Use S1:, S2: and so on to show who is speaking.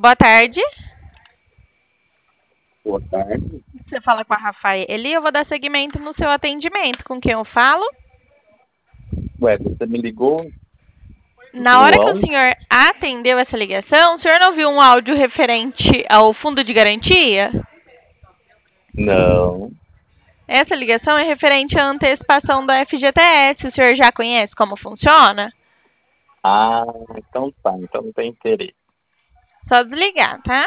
S1: Boa tarde.
S2: Boa tarde.
S1: Você fala com a Rafael. Eu vou dar seguimento no seu atendimento. Com quem eu falo?
S2: Ué, você me ligou?
S1: Na hora que o senhor atendeu essa ligação, o senhor não viu um áudio referente ao fundo de garantia?
S2: Não.
S1: Essa ligação é referente à antecipação do FGTS. O senhor já conhece como funciona?
S2: Ah, então tá. Então não tem interesse.
S1: Só desligar, tá?